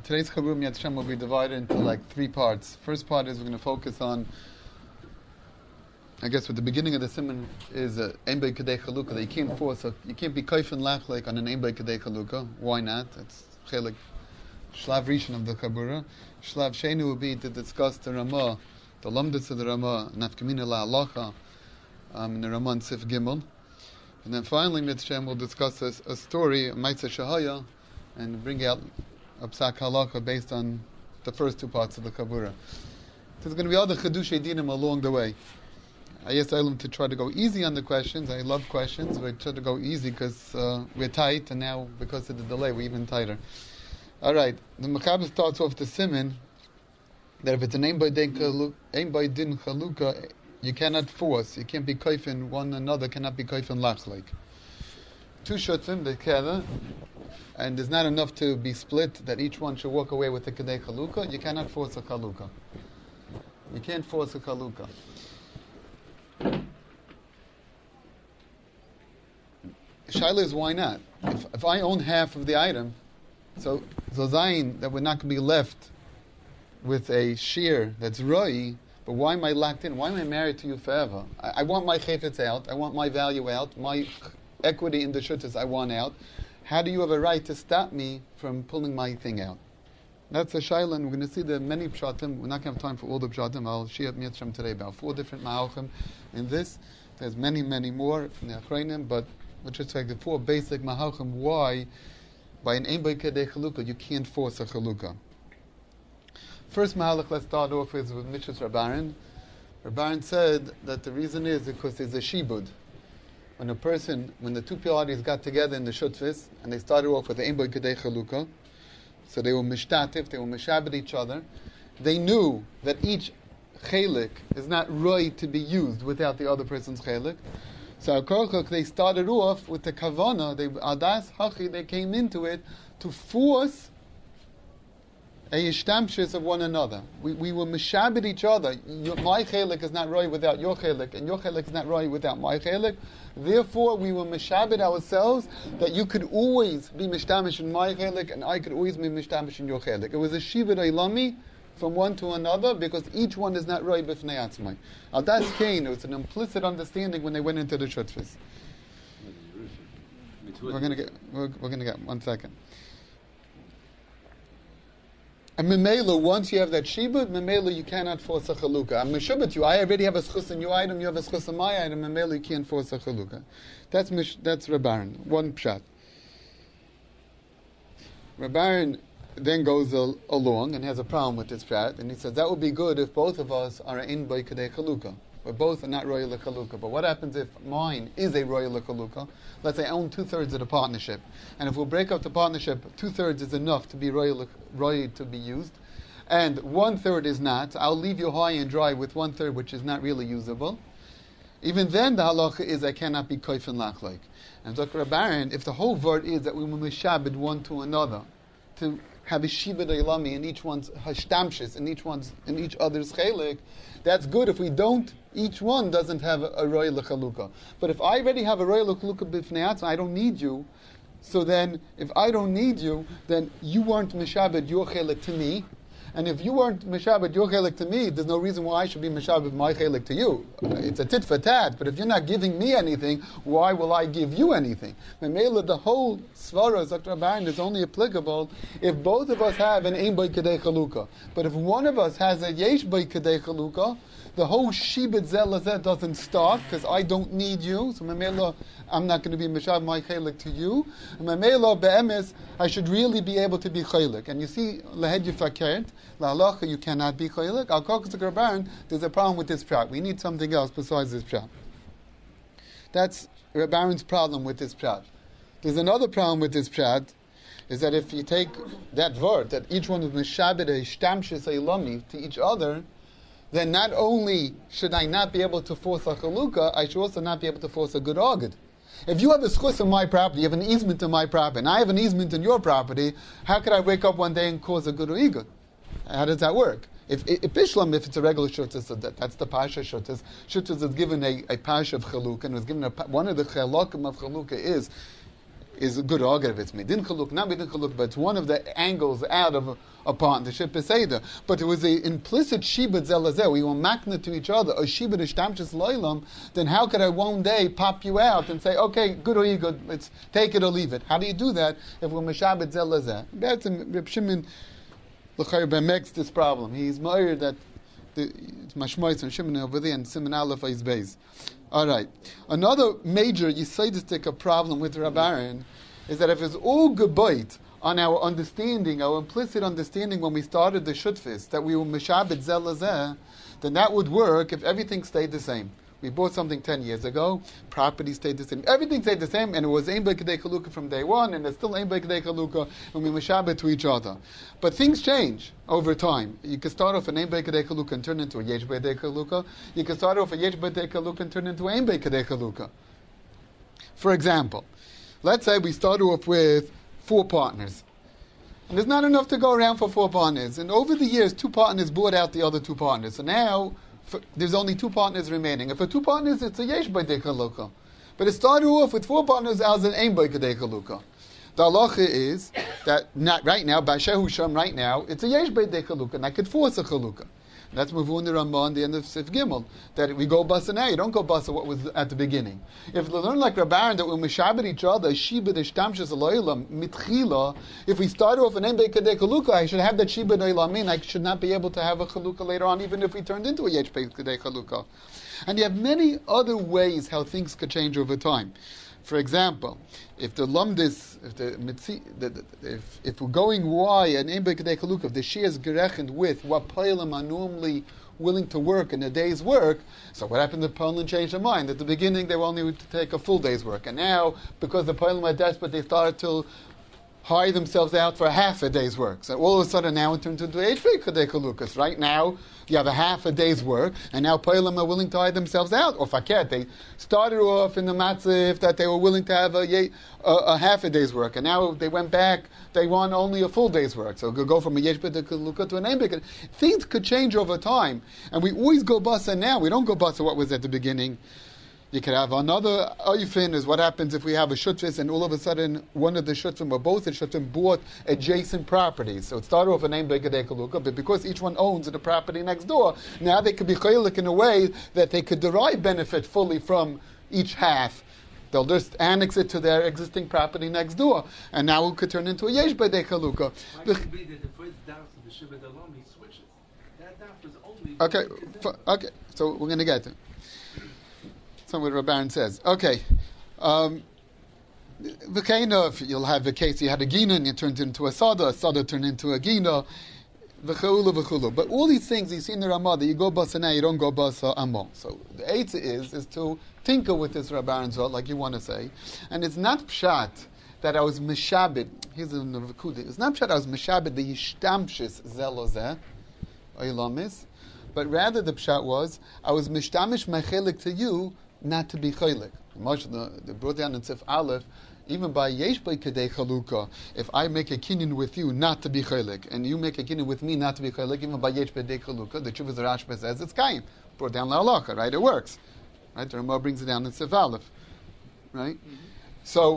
Today's Chabur Yad Shem will be divided into like three parts. First part is we're going to focus on, I guess, what the beginning of the siman is Ein Bei Kedei Chalukah, that you can't force, you can't be kaifin lach on an Ein Bei Kedei Chalukah. Why not? It's chelik Shlav Rishon of the Chabura. Shlav Sheni will be to discuss the Ramah, the Lamdas of the Ramah, Nafkamina La Halacha, in the Ramah and Sif Gimel. And then finally, Mitzvah will discuss a story, a Maitza Shahaya, and bring out a Psak Halacha based on the first two parts of the Chabura. There's going to be other Chiddushei Dinim along the way. I asked Eilim to try to go easy on the questions. I love questions, but I try to go easy because we're tight, and now because of the delay, we're even tighter. Alright, the Mechaber starts off the siman that if it's an Ein Bei Din Chalukah, you cannot force, you can't be kaifin one another, cannot be kaifin lachlik. Two shutzim together, and there's not enough to be split that each one should walk away with the kedei chalukah. You cannot force a chalukah. You can't force a chalukah. Shaila is why not? If I own half of the item, so zayin that we're not going to be left with a shear that's roi. But why am I locked in? Why am I married to you forever? I want my chayfetz out. I want my value out. My equity in the shuttas I want out. How do you have a right to stop me from pulling my thing out? That's a shaila, and we're going to see the many pshatim. We're not going to have time for all the pshatim. I'll share at Mitzvah today about 4 different ma'alchim in this. There's many, many more from the Achrayim, but we'll just take the 4 basic ma'alchim why, by an Ein Bei Kedei Chalukah, you can't force a chalukah. First mahalach, let's start off with Mishras Rabbaran. Rabbaran said that the reason is because there's a shibud. When the two parties got together in the shutfis, and they started off with the Ein Bei Kedei Chalukah, so they were mishtatif, they were mishabed each other, they knew that each chelik is not right to be used without the other person's chelik. So they started off with the kavana, adas hachi, they came into it to force a yishtamshis of one another. We were mishabed each other. My chelik is not right without your chelik, and your chelik is not right without my chelik. Therefore, we were mishabed ourselves that you could always be mishtamish in my chelik, and I could always be mishtamish in your chelik. It was a shivud ilami from one to another because each one is not right b'fnei atzmai. That's Cain. It was an implicit understanding when they went into the shutfis. We're going to get 1 second. And Memela, once you have that shibud, Memela, you cannot force a chalukah. I'm meshubet you. I already have a schus in your item. You have a schus in my item. Memela, you can't force a chalukah. That's Rabbaran. One pshat. Rabbaran then goes along and has a problem with this pshat, and he says that would be good if both of us are in Bei Kedei Chalukah. But both are not royal chalukah. But what happens if mine is a royal chalukah? Let's say I own 2/3 of the partnership, and if we break up the partnership, 2/3 is enough to be royal to be used, and 1/3 is not. I'll leave you high and dry with 1/3, which is not really usable. Even then, the halacha is I cannot be kaifin lachlik. And Dr. Rabbaran, if the whole word is that we will mishabed one to another, to have a shibud ilami in each one's hashtamshis, in each other's chelik, that's good. If we don't, each one doesn't have a royal chalukah. But if I already have a royal chalukah b'fnei atzma, I don't need you. So then, if I don't need you, then you weren't mishabed your chelik to me. And if you weren't mishabed your chelik to me, there's no reason why I should be mishabed my chelik to you. It's a tit for tat. But if you're not giving me anything, why will I give you anything? The whole svara, Dr. Rabbaran, is only applicable if both of us have an Ein Bei Kedei Chalukah. But if one of us has a Yesh Bei Kedei Chalukah, the whole shibud zelazet doesn't start because I don't need you. So Memela, I'm not going to be mishab my chelik to you. And Memela be'emes, I should really be able to be chelik. And you see, lehed yifakert, la'alacha, you cannot be chelik. Al kokas Rabbaran, there's a problem with this pshat. We need something else besides this pshat. That's Rabbaran's problem with this pshat. There's another problem with this pshat, is that if you take that word, that each one is mishabed a shtamshis eilami to each other, then not only should I not be able to force a chalukah, I should also not be able to force a good agad. If you have a schus in my property, you have an easement in my property, and I have an easement in your property, how could I wake up one day and cause a good igud? How does that work? If Bishlam, if it's a regular shuttas, so that's the Pasha shuttas. Shuttas is given a Pasha of chalukah, and was given one of the chalakim of chalukah is a good agad if it's midin chaluk, not midin chaluk, but it's one of the angles out of a partnership, Beseda. But it was the implicit shibud zelazeh. We were makna to each other, a shibud ishtamshis loilam. Then how could I one day pop you out and say, okay, good or good, let's take it or leave it? How do you do that if we're meshabed zelazeh? That's Reb Shimon L'chayr makes this problem. He's ma'ir that it's mashmois and Shimon over there and Simon Aleph is Beis. All right. Another major yisaidistic problem with Rab Aaron is that if it's all gebayt on our understanding, our implicit understanding when we started the shutfis, that we were meshabed zelazeh, then that would work if everything stayed the same. We bought something 10 years ago, property stayed the same, everything stayed the same, and it was ein b'kedei chalukah from day one, and it's still ein b'kedei chalukah, and we meshabed to each other. But things change over time. You can start off an ein b'kedei chalukah and turn into a yesh b'kedei chalukah. You can start off a yesh b'kedei chalukah and turn into ein b'kedei chalukah. For example, let's say we start off with 4 partners. And there's not enough to go around for 4 partners. And over the years, 2 partners bought out the other 2 partners. So now, there's only 2 partners remaining. And for 2 partners, it's a yesh b'kedei chalukah. But it started off with 4 partners as an ein b'kedei chalukah. The halacha is that not right now, b'ashehu sham right now, it's a yesh b'kedei chalukah, and I could force a chalukah. That's Mavun the Ramah on the end of Sif Gimel, that we go basa now, you don't go basa what was at the beginning. If we learn like Rab Aaron that we meshabed each other, shibud ishtamshus aloilam mitchila, if we start off an ein b'kedei chalukah, I should have that shibud oilamin, I should not be able to have a chalukah later on, even if we turned into a yesh b'kedei chalukah. And you have many other ways how things could change over time. For example, if the lumdis, if we're going Y and ein b'kedei chalukah, if the shia is gerechend with what poilim are normally willing to work in a day's work, so what happened if poilim changed their mind? At the beginning, they were only to take a full day's work, and now because the poilim are desperate, they started to hire themselves out for half a day's work. So all of a sudden now it turns into a b'kedei chalukah. Right now you have a half a day's work, and now poilim are willing to hire themselves out. Or faket, they started off in the matzif that they were willing to have a half a day's work, and now they went back, they want only a full day's work. So go from a yesh b'kedei chalukah to an ein b'kedei. Things could change over time, and we always go basa now. We don't go basa what was at the beginning. You could have another oifin is what happens if we have a shutfis and all of a sudden one of the shutvim or both the shutvim bought adjacent properties. So it started off a ein b'kedei chalukah, but because each one owns the property next door, now they could be chaylik in a way that they could derive benefit fully from each half. They'll just annex it to their existing property next door, and now it could turn into a yesh b'kedei chalukah. Why could it be that the first daf of the Shibud Olam, he switches? That daf is only... Okay, so we're going to get to it. That's what Rab Aaron says. Okay. V'keina, you'll have the case, you had a gina and you turned into a sada turned into a gina, v'chulu. But all these things you see in the Ramah, that you go basa now, you don't go basa amon. So the eitzah is to tinker with this Rab Aaron's like you want to say. And it's not pshat that I was meshabed, here's the Navakudi, it's not pshat I was meshabed the yishtamshis zelozeh, oilamis, but rather the pshat was, I was mishtamish mechelik to you, not to be chaylik. The brought down in Sif Aleph, even by yesh b'kedei chalukah, if I make a kinyan with you not to be chaylik, and you make a kinyan with me not to be chaylik, even by yesh b'kedei chalukah, the Chuvas Rashba says it's kaim. Brought down la halacha, right? It works, right? The Ramah brings it down in Sif Aleph, right? So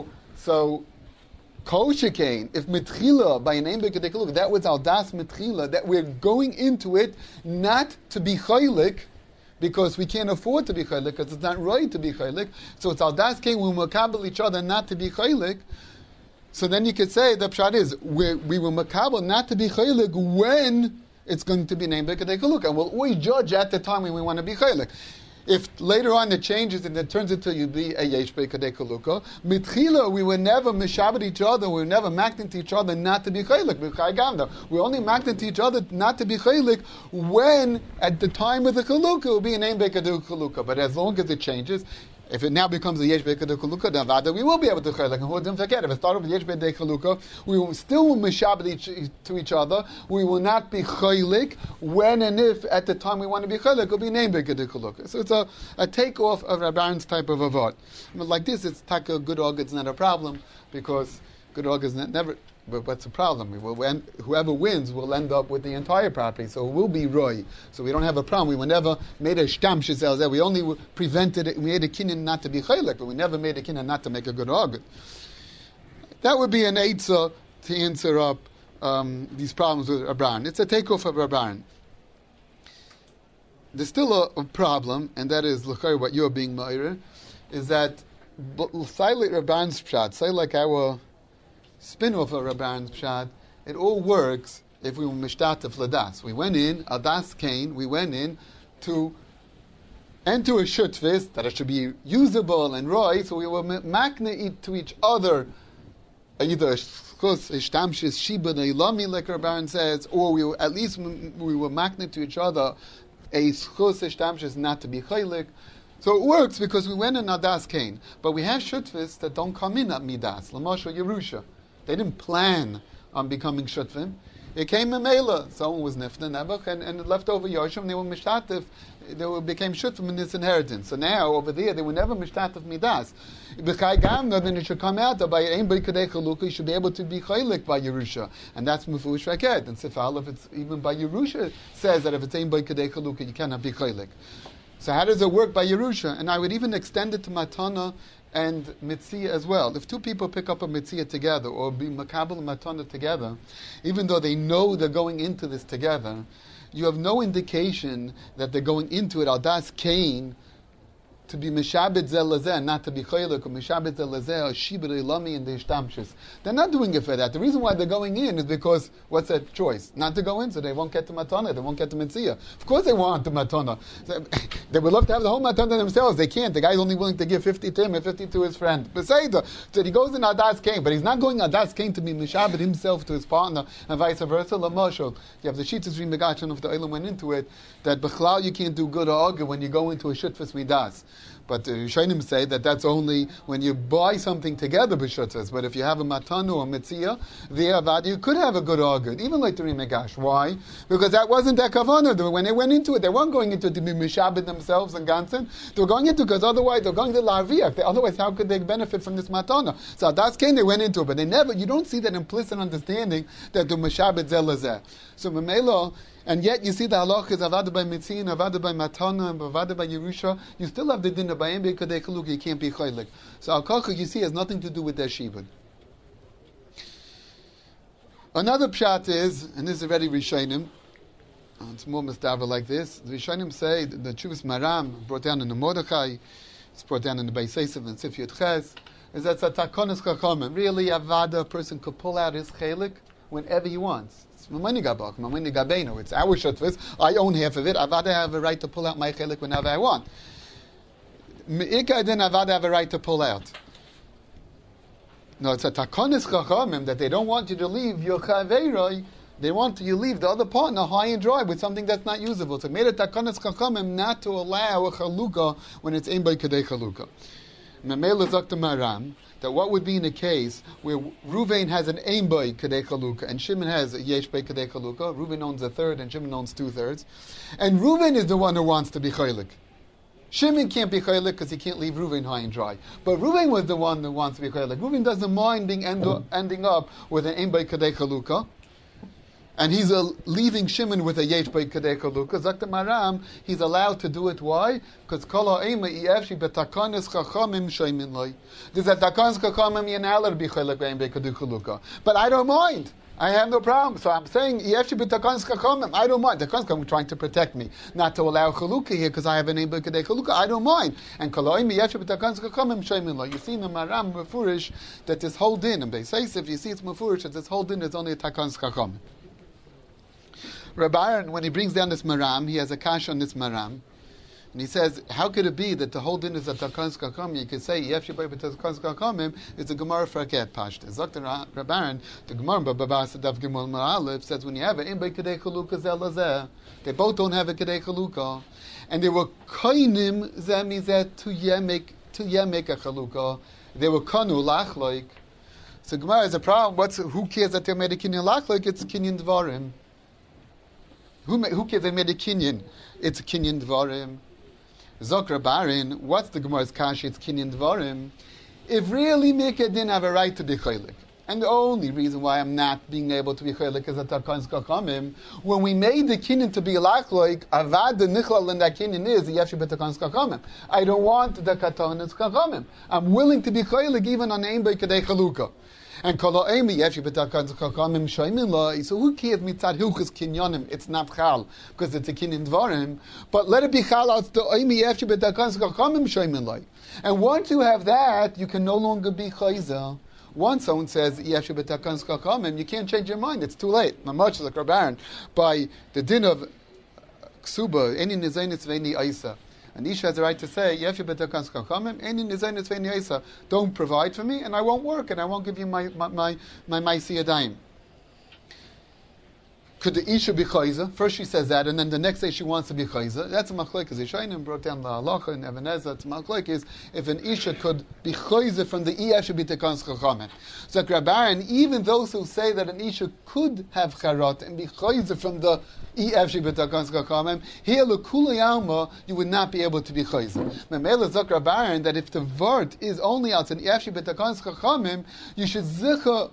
kol shekain, if mitchila by an ein b'kedei chalukah, that was al das mitchila, that we're going into it not to be chaylik, because we can't afford to be chaylik, because it's not right to be chaylik. So it's al das kein, we makabel each other not to be chaylik. So then you could say the pshat is we were makabel not to be chaylik when it's going to be an ein b'kedei chalukah, and we'll always judge at the time when we want to be chaylik. If later on it changes and it turns into you be a yesh b'kedei chalukah, mitchila we were never mishabed each other, we were never maktin to each other not to be chaylik. We only maktin to each other not to be chaylik when at the time of the chalukah it will be an ein b'kedei chalukah. But as long as it changes, if it now becomes a yesh b'kedei chalukah, then we will be able to chaylik. And don't forget, if it started with yesh b'kedei chalukah, we will still mishabed to each other. We will not be chaylik when and if at the time we want to be chaylik, it will be an ein b'kedei chalukah. So it's a takeoff of Rab Aaron's type of avot. Like this, it's taka good og, it's not a problem, because good og is never. But what's the problem? Whoever wins will end up with the entire property, so it will be roy. So we don't have a problem. We were never made a shtam shizel. We only prevented it. We made a kinyan not to be chaylik, but we never made a kinyan not to make a good og. That would be an eitzah to answer up these problems with Rabban. It's a takeoff of Rabban. There's still a problem, and that is what you're being ma'ir, is that say like Rabban's pshat, say like our spin-off of Rabban's pshat, it all works if we were mishtatef ladas. We went in, adas kain, we went in to enter a shutvis that it should be usable and right, so we were makna to each other, either schus ishtamshis shiba neilami, like Rabban says, or we were, at least we were makna to each other a schus ishtamshis not to be chaylik. So it works because we went in adas kain, but we have shutvis that don't come in at midas, Lamashal Yerusha. They didn't plan on becoming shutvim. It came in Mela. Someone was nifta nebuch and left over Yoshim. They were mishtatif. Became shutfim in this inheritance. So now over there they were never mishtatif midas. B'chai gamna, then it should come out that by ein by kadei chalukah you should be able to be chaylik by Yerusha, and that's mufush raket. And Sifal, if it's even by Yerusha, says that if it's ein by kadei chalukah you cannot be chaylik. So how does it work by Yerusha? And I would even extend it to matana and mitzia as well. If two people pick up a mitzia together or be makabel and matana together, even though they know they're going into this together, you have no indication that they're going into it al das kain to be mishabed zel lazeh, not to be chaylik, or mishabed zel lazeh, or shibur ilami in the ishtamshus. They're not doing it for that. The reason why they're going in is because, what's that choice? Not to go in, so they won't get the matana, they won't get the mitzia. Of course they want the matana. They would love to have the whole matana themselves. They can't. The guy's only willing to give 50 to him and 50 to his friend. Beseda. So he goes in adas kain, but he's not going adas kain to be mishabed himself to his partner, and vice versa. Lamoshel. You have the Shitas Rim Begachan of the Olam went into it, that Bechlal you can't do good or argue when you go into a shutfas midas. But the Rishonim say that that's only when you buy something together b'shutzas. But if you have a matanu or mitzia, the avad, you could have a good argument, even like the Rimegash. Why? Because that wasn't their kavanah. When they went into it, they weren't going into it to be mishabed themselves and gansen. They were going into it because otherwise they're going to la'aviach. Otherwise, how could they benefit from this matana? So that's Cain, they went into it, but they never. You don't see that implicit understanding that the mishabed zelazeh. So Mamela. And yet you see the halach is avada by mitzin, avada by matana, and avada by Yerusha. You still have the din of bayim b'kadei chaluk. You can't be chaylik. So al kachuk you see has nothing to do with their shibud. Another pshat is, and this is already Rishonim. It's more mistaver like this. The Rishonim say the Chuvas Maram brought down in the Mordechai, it's brought down in the Beis Yosef and Sif Yud Ches, is that takonis chachamim. Really, avada, a person could pull out his chaylik whenever he wants. It's our shutfis. I own half of it. Avada have a right to pull out my chelik whenever I want. Me'ika then avada have a right to pull out. No, it's a takonis chachamim that they don't want you to leave your chaveiroi. They want you to leave the other partner high and dry with something that's not usable. So made a takonis chachamim not to allow a chalukah when it's aimed by kadei chalukah. Memela Zakta Maram, that what would be in a case where Ruvain has an aim by Kadei Chalukah and Shimon has a Yesh by Kadei Chalukah. Ruvain owns a third and Shimon owns 2/3. And Ruvain is the one who wants to be Chaylik. Shimon can't be Chaylik because he can't leave Ruvain high and dry. But Ruvain was the one who wants to be Chaylik. Ruvain doesn't mind being ending up with an aim by Kadei Chalukah. And he's leaving Shimon with a yesh by kadei chalukah. Zakta Maram, he's allowed to do it. Why? Because kol ha'ema yefshi betakanis chachamim shaymin loy. There's a takanis chachamim yanala to be chaylik by kadei chalukah. But I don't mind. I have no problem. So I'm saying yefshi betakanis chachamim. I don't mind. The takanis chachamim trying to protect me, not to allow chalukah here because I have an aim by kadei chalukah. I don't mind. And kol ha'ema yefshi betakanis chachamim shaymin loy. You see in the Maram mefurish that this whole din and Beis Yosef, you see it's mefurish that this whole din is only a takanis chachamim. Rabbi Aaron, when he brings down this maram, he has a kash on this maram, and he says, how could it be that the whole din is a takanis chachamim? You could say, yef shebay b'takanis chachamim, it's a gemara for a ket pashta. Dr. Rabbi Aaron, the gemara b'babas adav gimel ma'alef says, when you have it, in by kadei chalukah zel lazeh, they both don't have a kadei chalukah, and they were koinim zeh mizeh to yemek a chalukah. They were kanu lachloik. So gemara is a problem. Who cares that they made a kinyan lachloik? It's kinyan dvarim. Who cares they made a kinyan? It's a kinyan dvarim. Zokra Barin, what's the Gemara's kash? It's kinyan dvarim. If really Mikah didn't have a right to be chaylik, and the only reason why I'm not being able to be chaylik is that takanis chachamim, when we made the kinyan to be lachloik, avad the nichlal in that kinyan is the yefshi betakanis chachamim. I don't want the katanis chachamim. I'm willing to be chaylik even on aim by kadei chalukah. And so who cares mitzad hilchus kinyonim? It's not chal because it's a kinyan dvarim. But let it be chal out the oimi yefshi b'takan chachamim shoymin loy. And once you have that, you can no longer be chayzer. Once someone says yefshi b'takan chachamim, you can't change your mind. It's too late. Much like Rabban by the din of ksuba any nizaynitz ve'eni aisa. And Isha has the right to say, don't provide for me, and I won't work, and I won't give you my siyadayim. Could the Isha be chayza? First she says that, and then the next day she wants to be chayza. That's a machlekes. Yishayim brought down the halacha and Even HaEzer. It's a machlekes if an Isha could be chayza from the Isha b'tekans chachamim. So Rabbanan, even those who say that an Isha could have charot and be chayza from the Isha b'tekans chachamim, here l'kulei alma you would not be able to be chayza. Memela zok Rabbanan that if the vart is only out an Isha b'tekans chachamim, you should zicha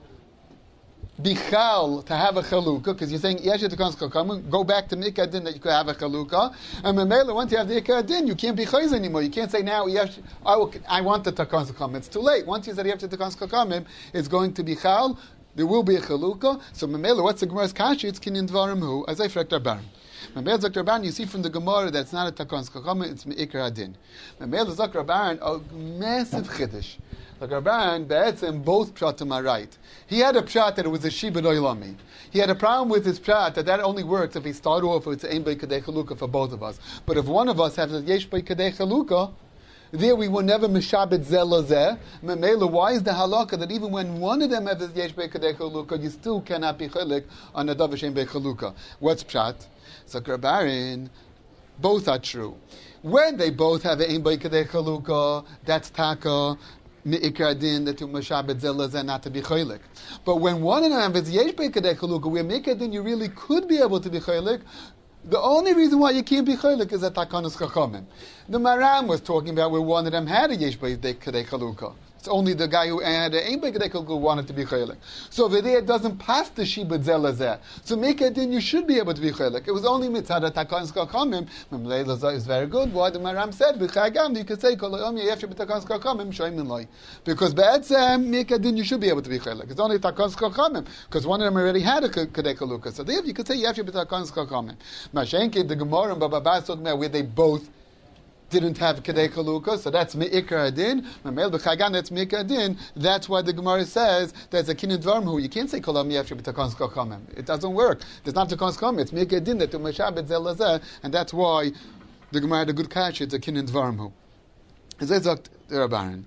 bichal to have a chalukah, because you're saying yesh to go back to mikad din that you could have a chalukah, and memela once you have the ikad din, you can't be chayz anymore. You can't say now yesh. I want the takan kakamim. It's too late. Once you said yesh to takan kakamim, it's going to be chal. There will be a chalukah. So memela, what's the gemara's kashi? It's kinyan dvarim hu as I frek Rabban. Memela zok Rabban, you see from the gemara that's not a takan kakamim. It's meikar adin. Memela zok Rabban, a massive chiddush. Like Rabban, Be'etzim, both pshatim are right. He had a pshat that it was a shibud oilami. He had a problem with his pshat that only works if he start off with ein bei kadei chalukah for both of us. But if one of us has a yesh bei kadei chalukah, there we will never mishabed zelazeh. Memela, why is the halakha that even when one of them has a yesh bei kadei chalukah, you still cannot be chalik on a davish ein bei chalukah? What's pshat? So Rabban, both are true. When they both have an ein bei kadei chalukah, that's taka. Me'ikar din that you mashabed zelazeh not to be chaylik. But when one of them is yesh beikadei chalukah, where me'ikar din you really could be able to be chaylik, the only reason why you can't be chaylik is that takanus chachamim. The Maram was talking about where one of them had a yesh beikadei chalukah. It's only the guy who had an ein beikadei chalukah wanted to be chaylik. So over there it doesn't pass the shibud zelazeh. So me'ikar din you should be able to be chaylik. It was only mitzad takanus chachamim. Memleila is very good. Why the Maram said b'chagam you could say kol hayom yefshi b'takanus chachamim shoymin loy. Because be'etzem me'ikar din you should be able to be chaylik. It's only takanus chachamim because one of them already had a kadei chalukah. So there you could say yefshi b'takanus chachamim. Mashenke the Gemara and Baba Bas talking about where they both didn't have Kedei Chalukah, so that's Me'ikar Adin. Mamel B'chagan, that's Me'ikar Adin. That's why the Gemara says there's a Kinyan Dvarim who you can't say Kolam Yefshi B'Takon Skachamim. It doesn't work. There's not Takon Skachamim. It's Me'ikar Adin that to Meshabet Zelazeh, and that's why the Gemara had a good catch. It's a Kinyan Dvarim who. As I talked to Rabban.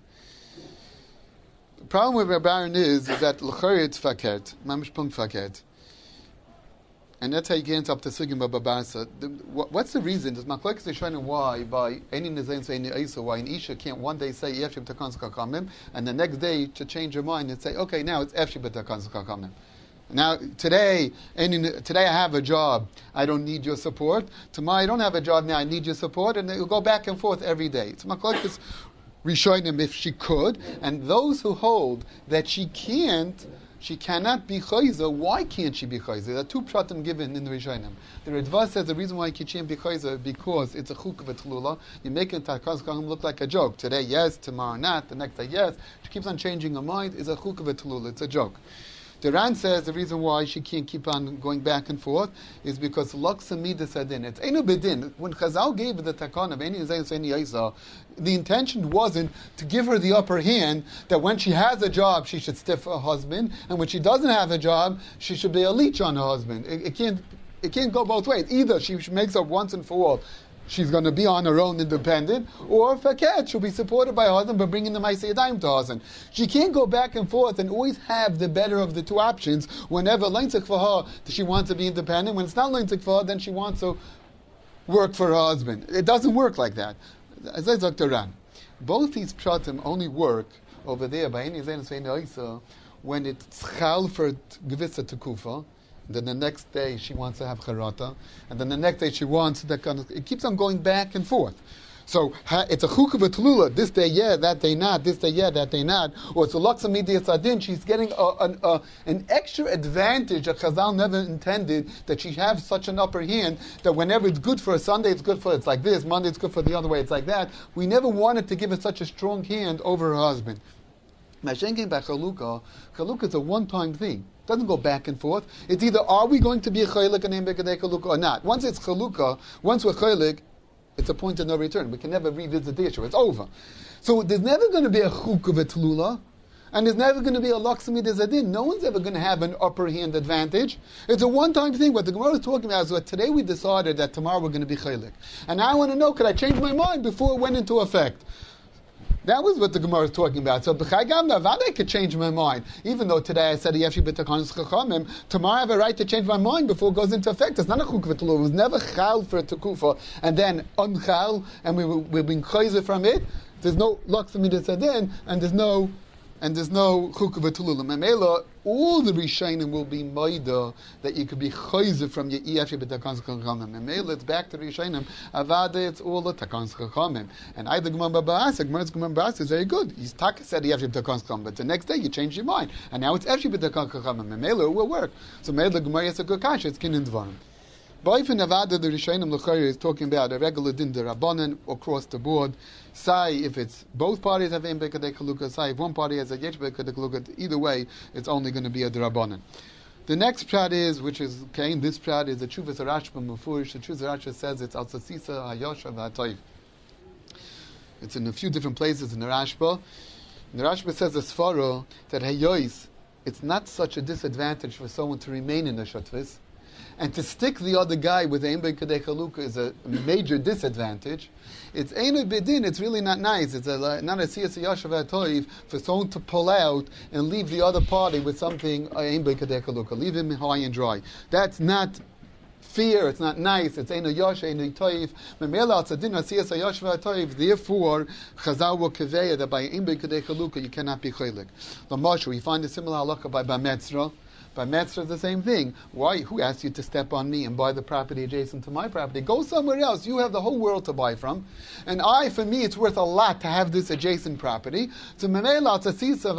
The problem with Rabban is that L'chari it's Fakert, Mamish Punkt Fakert. And that's how you get up to Sugim Baba Barsa. What's the reason? Does Machlekes is showing why by any Nizayin say any Isa, why an Isha can't one day say Yefshib Takan Skakamim, and the next day to change her mind and say, okay, now it's Yefshib Takan Skakamim. Now today I have a job. I don't need your support. Tomorrow I don't have a job. Now I need your support, and it will go back and forth every day. It's Machlekes Rishonim if she could, and those who hold that she cannot be chayza. Why can't she be chayza? There are two pshatim given in the Rishonim. The Ritva says the reason why she can't be chayza because it's a chuk of a tlula. You make it look like a joke. Today yes, tomorrow not, the next day yes. She keeps on changing her mind. It's a chuk of a tlula. It's a joke. The Ran says the reason why she can't keep on going back and forth is because Laksamida said in it's Einu Bedin. When Chazal gave the takon of any Yaisa, the intention wasn't to give her the upper hand that when she has a job she should stiff her husband, and when she doesn't have a job she should be a leech on her husband. It can't go both ways. Either she makes up once and for all she's going to be on her own independent, or faket, she'll be supported by her husband, but bringing the Maaseh Yadayim to her husband. She can't go back and forth and always have the better of the two options. Whenever leinzik for her, she wants to be independent. When it's not leinzik for her, then she wants to work for her husband. It doesn't work like that. As I said, both these pshatim only work over there by any zayin when it's chal for gevissa tekufa. Then the next day she wants to have charata, and then the next day she wants that kind of. It keeps on going back and forth. So it's a chuk of a tlula. This day yeah, that day not. This day yeah, that day not. Or it's a laksa midiyas adin. She's getting an extra advantage that Chazal never intended, that she has such an upper hand that whenever it's good for a Sunday, it's good for it's like this. Monday it's good for the other way. It's like that. We never wanted to give her such a strong hand over her husband. Mashenkin by Chalukah, Chalukah is a one-time thing. It doesn't go back and forth. It's either are we going to be a Chaylik and Bekadei Chalukah or not. Once it's Chalukah, once we're Chaylik, it's a point of no return. We can never revisit the issue. It's over. So there's never going to be a Chuk of a Tlula, and there's never going to be a Laksami Dezadin. No one's ever going to have an upper hand advantage. It's a one-time thing. What the Gemara is talking about is that today we decided that tomorrow we're going to be Chaylik. And I want to know, could I change my mind before it went into effect? That was what the Gemara is talking about. So, I could change my mind. Even though today I said, tomorrow I have a right to change my mind before it goes into effect. It's not a chuk v'tulu. It was never chal for a tekufa, and then unchal, and we've been chayzer from it. There's no luck for me to say then, and there's no chuk v'tulu. Memela, all the Rishonim will be maida that you could be chayzer from your iyashi b'takans chachamim. Memela, it's back to Rishonim. Avada, it's all the takans chachamim. And either Gemara Ba'as is very good. He's taka said iyashi b'takans chachamim, but the next day you change your mind, and now it's iyashi b'takans chachamim. Memela, it will work. So Memela Gemara has a good kasha. It's kinin dvarim. Ba'ifin Avada, the Rishonim l'chayr is talking about a regular din derabanan across the board. Say if it's both parties have ein bekadei chalukah, say if one party has a yesh bekadei chalukah, either way, it's only going to be a derabanan. The next prat is, which is Cain, this prat is the Chuvas Rashba Mufurish. The Chuvas Rashba says it's Al-Sasisa, Hayosha, V'Hatoiv. It's in a few different places in the Rashba. The Rashba says the Sfaro that Hayois, it's not such a disadvantage for someone to remain in the Shatvis. And to stick the other guy with Ein Bekadei Chalukah is a major disadvantage. It's Eino Bedin, it's really not nice. It's not a Siyas Yashav HaToiv for someone to pull out and leave the other party with something Ein Bekadei Chalukah. Leave him high and dry. That's not fair, it's not nice, it's Eino Yash, Eino Toiv. Memela Tzadin Siyas Yashav HaToiv. Therefore, Chazal will convey that by Ein Bekadei Chalukah you cannot be Chaylik. The Moshe, we find a similar halacha by Bametzra. By Metzra, the same thing. Why? Who asked you to step on me and buy the property adjacent to my property? Go somewhere else. You have the whole world to buy from. And for me, it's worth a lot to have this adjacent property. So, there's a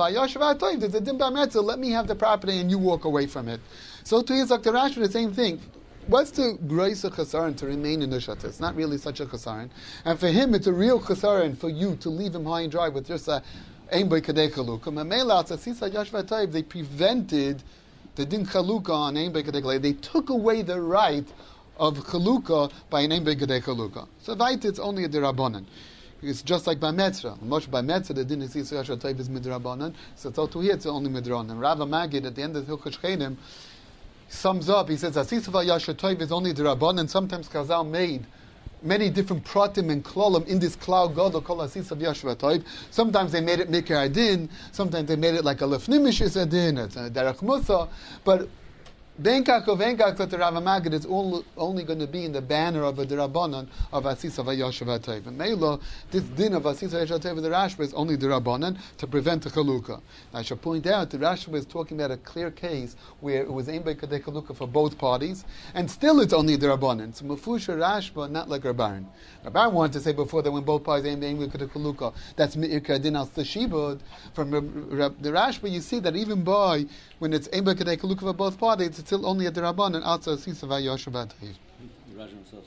din by Metzra. Let me have the property and you walk away from it. So, to his Dr. Rashba, the same thing. What's the grace of chasaron to remain in the shatas? It's not really such a chasaron. And for him, it's a real chasaron for you to leave him high and dry with just a ein b'kadei chalukah. They prevented the din chalukah on ein bekadei chalukah. They took away the right of chalukah by an ein bekadei chalukah. So right, it's only a derabanan. It's just like by Metzra. Much by Metzra, the din is Yisrael Shatav is midrabanan. So to here, it's only midrabanan. Rav Magid at the end of the Hilchot Shchenim sums up. He says Asisava Yashatov is only derabanan. Sometimes Chazal made many different pratim and klolim in this cloud gadol called Asis of Yashvatayv. Sometimes they made it Mikar Adin, sometimes they made it like a Lefnimishis Adin, it's a Derech Musa, but Benkak of Benkak that the Rav Magid is only going to be in the banner of a Derabanan of Asis of Yashvatayv. And Meila, this din of Asis of Yashvatayv, the Rashba is only Derabanan to prevent the Chalukah. I should point out the Rashba is talking about a clear case where it was Ein Bekadei Chalukah for both parties, and still it's only Derabanan. So Mefusha Rashba, not like Rabbaran. Rabbaran wanted to say before that when both parties Ein Bekadei Chalukah, that's Me'ikar Din al Stashibud. From the Rashba, you see that even by when it's Ein Bekadei Chalukah for both parties, it's still only a Derabanan and outside Sisavai Yoshabat. Raja himself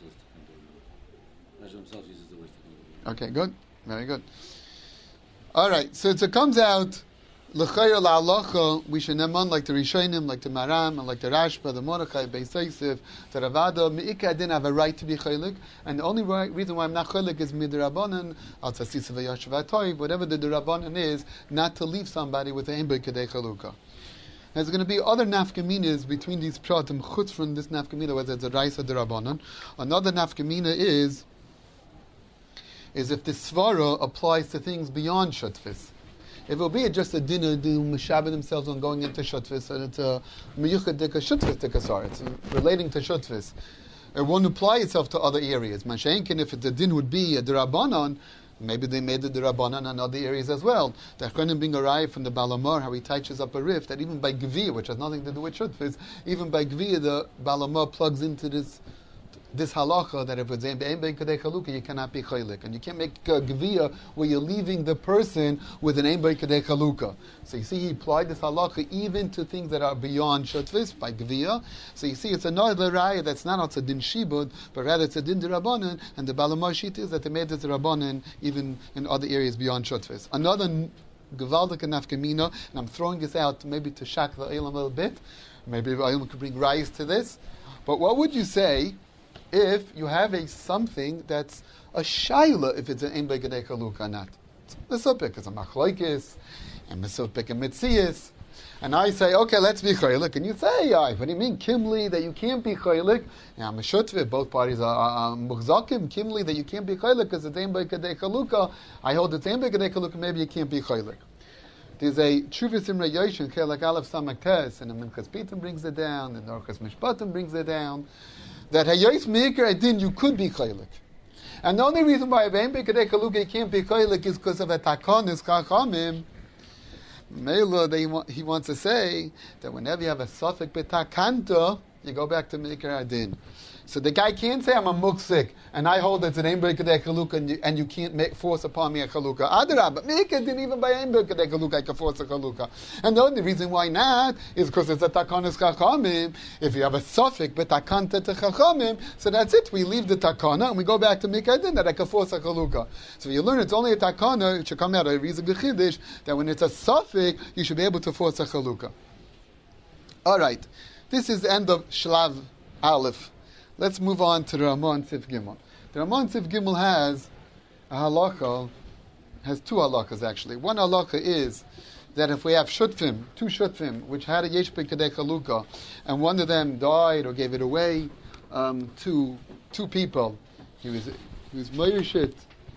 uses the word. Okay, good. Very good. Alright, so it comes out L'chayr la'alacha, we should neman like the Rishonim, like the Maram, and like the Rashba, the Mordechai, Beis Yosef, the Ravada. Me'ika I didn't have a right to be chaylik, and the only reason why I'm not chaylik is midrabanan, al tzasisa v'yashav ha'toiv, whatever the drabanan is, not to leave somebody with a imbe kadei chalukah. There's going to be other nafkaminas between these pratim, chutz from this nafkamina, whether it's a raisa derabanan. Another nafkamina is if the svara applies to things beyond shutfis. If it will be just a dinner, do mishabed themselves on going into shutfis, and it's a miyuchad dika shutfis dikasar, it's relating to shutfis. It won't apply itself to other areas. Mashenkin, if the din would be a derabanan, maybe they made the derabanan on other areas as well. The Achronim being arrived from the Balamar, how he touches up a riff, that even by Gviyah, which has nothing to do with shutfis, even by Gviyah, the Balamar plugs into this halacha that if it's ein kadei chalukah, you cannot be chaylik, and you can't make a gviyah where you're leaving the person with an ein kadei chalukah. So you see, he applied this halacha even to things that are beyond shutvis by gviyah. So you see, it's another raya that's not a din shibud, but rather it's a din derabanan, and the balamar shita is that they made this derabanan even in other areas beyond shutvis. Another Gewaldige nafkamina, and I'm throwing this out maybe to shock the Eilam a little bit. Maybe the Eilam could bring rise to this. But what would you say if you have something that's a shaila, if it's an Ein B'Kedei Chalukah or not? It's Mesupik, it's a Machlokes, and Mesupik and Metzias. And I say, okay, let's be chaylik. And you say, what do you mean, kimli, that you can't be chaylik? Yeah, Meshutve, both parties are muhzakim, kimli, that you can't be chaylik because it's Ein B'Kedei Chalukah. I hold it's Ein B'Kedei Chalukah, maybe you can't be chaylik. There's a Tshuvas Imre Yoshin, Kelek Aleph Samak Tes, and the Minchas Pitim brings it down, and the Orchas Mishpatim brings it down, that Hayos Meikar Adin, you could be chaylik. And the only reason why Ein B'Kedei Chalukah you can't be chaylik is because of a takonis chachamim. Mela, he wants to say that whenever you have a suffix betakanta, you go back to Meikar Adin. So the guy can't say I'm a muksik, and I hold it's an Ein B'Kedei Chalukah, and you can't force upon me a chalukah. Adarab, but Meikar Adin, even by Ein B'Kedei Chalukah, I can force a chalukah. And the only reason why not is because it's a takonis chachamim. If you have a suffix betakanta to chachamim, so that's it. We leave the takana and we go back to Meikar Adin that I can force a chalukah. So you learn it's only a takana. It should come out a reason gechidish that when it's a suffix, you should be able to force a chalukah. All right, this is the end of Shlav Aleph. Let's move on to the Ramah and Sif Gimel. The Ramah and Sif Gimel has a halacha, has two halachas actually. One halacha is that if we have shutfim, two shutfim, which had a yesh b'kedei chalukah, and one of them died or gave it away to two people, he was moyishit.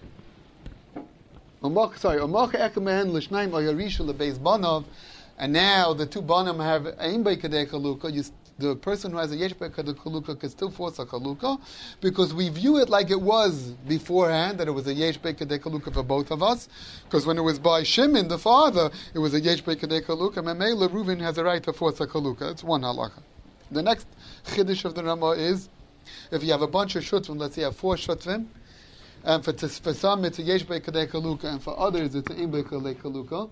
And now the two banim have ein b'kedei chalukah. The person who has a yesh b'kedei chalukah can still force a chalukah, because we view it like it was beforehand, that it was a yesh b'kedei chalukah for both of us. Because when it was by Shimon, the father, it was a yesh b'kedei chalukah. Memela Reuven has a right to force a chalukah. That's one halacha. The next chiddush of the Ramah is, if you have a bunch of shutvim, let's say you have 4 shutvim, and for some it's a yesh b'kedei chalukah, and for others it's an ein b'kedei chalukah.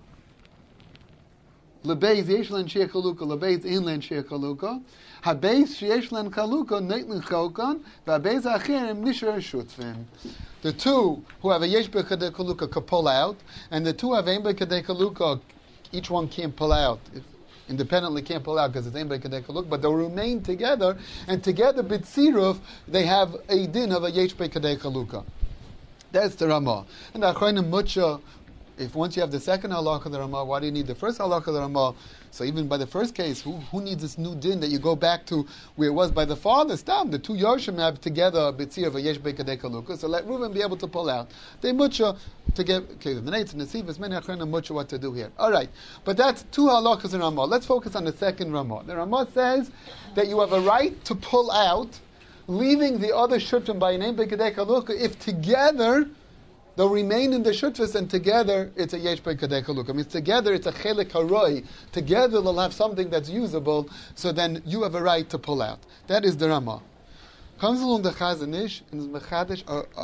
Lebeis yesh len shei chalukah, lebeis ein len shei chalukah. Habeis sheyesh len chalukah neitlen chalkan, v'habeis acherim nishar shutvim. The two who have a yesh b'kedei chalukah can pull out, and the two have ein b'kedei chalukah, each one can't pull out. Independently can't pull out because it's ein b'kedei chalukah, but they'll remain together, and together b'tziruf they have a din of a yesh b'kedei chalukah. That's the Ramah. And the Achronim Mucha, if once you have the second halakha of the Ramah, why do you need the first halakha of the Ramah? So even by the first case, who needs this new din that you go back to where it was by the father? Stop. The two Yoshim have together a bitzir of a yesh b'kedei chalukah. So let Reuven be able to pull out. They mucha to get the nates and the sivas. Many achronim mucha what to do here. All right, but that's two halakhas in Ramah. Let's focus on the second Ramah. The Ramah says that you have a right to pull out, leaving the other shutfim by an ein b'kedei chalukah if together they'll remain in the shutfas, and together it's a yesh b'kedei chalukah. I mean, together it's a chelik haroi. Together they'll have something that's usable, so then you have a right to pull out. That is the Ramah. Comes along the Chazon Ish and is mechadish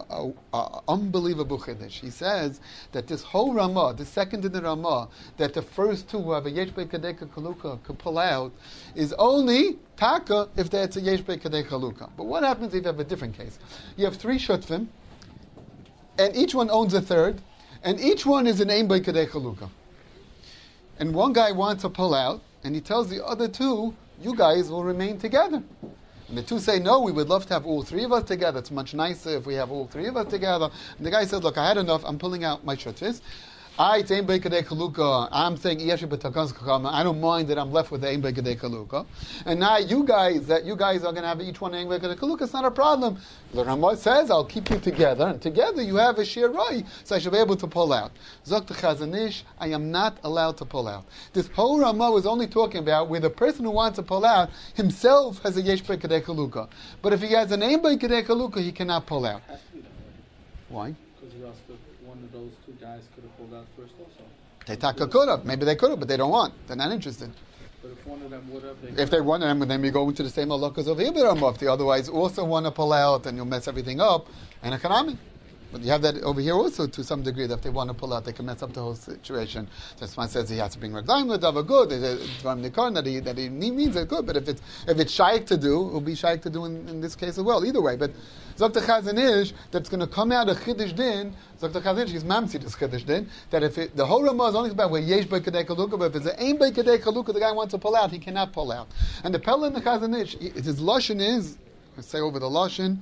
a unbelievable chiddush. He says that this whole Ramah, the second in the Ramah, that the first two who have a yesh b'kedei chalukah could pull out, is only taka if that's a yesh b'kedei chalukah. But what happens if you have a different case? You have 3 shutfim, and each one owns a third, and each one is an ein b'kedei chalukah. And one guy wants to pull out, and he tells the other two, you guys will remain together. And the two say, no, we would love to have all 3 of us together. It's much nicer if we have all 3 of us together. And the guy says, look, I had enough. I'm pulling out my shutfis. It's ein b'kedei chalukah. I'm saying I don't mind that I'm left with the ein b'kedei chalukah. And now you guys are going to have each one ein b'kedei chalukah. It's not a problem. The Ramah says, I'll keep you together, and together you have a shiroi, so I should be able to pull out. Zok the Chazon Ish, I am not allowed to pull out. This whole Ramah was only talking about where the person who wants to pull out himself has a yesh b'kedei chalukah. But if he has an ein b'kedei chalukah, he cannot pull out. Why? Because one of those 2 guys could have pulled out first also. They could have. Maybe they could have, but they don't want. They're not interested. But if one of them would have, if they're one of them, then we go into the same halachas over here. If they otherwise also want to pull out, and you'll mess everything up. And economic. But you have that over here also to some degree, that if they want to pull out, they can mess up the whole situation. So Sman says he has to bring Raglaim Ladava good, from the Karn that he means it good, but if it's shaykh to do, it will be shaykh to do in this case as well, either way. But Dr. Chazon Ish, that's going to come out of Chiddush Din, Dr. Chazon Ish, he's mamsi this Chiddush Din, that if the whole Ramah is only about where Yesh Bei Kadei Kaluka, but if it's an Ein Bei Kadei Kaluka, the guy wants to pull out, he cannot pull out. And the Pella in the Chazon Ish, his Lashon is, I say over the Lashon,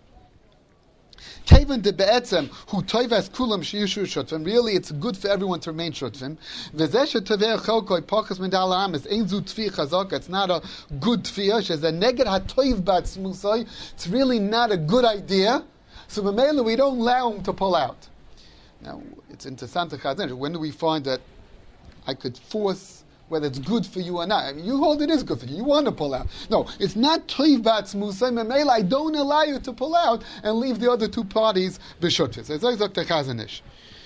Kaven de be'etzem hu toivas kulam sheyushu shotvim. Really, it's good for everyone to remain shotvim. V'zeh shetaveh cholkoi pachas min dal ha'amis ein zu tfi chazaka. It's not a good tfiya. She's a neged hatoiv bat smusai. It's really not a good idea. So b'meila we don't allow him to pull out. Now it's interesting. When do we find that I could force whether it's good for you or not? I mean, you hold it is good for you. You want to pull out. No, it's not toiv bat smusai. B'meila I don't allow you to pull out and leave the other two parties b'shutfis. It's like Dr. Chazon Ish.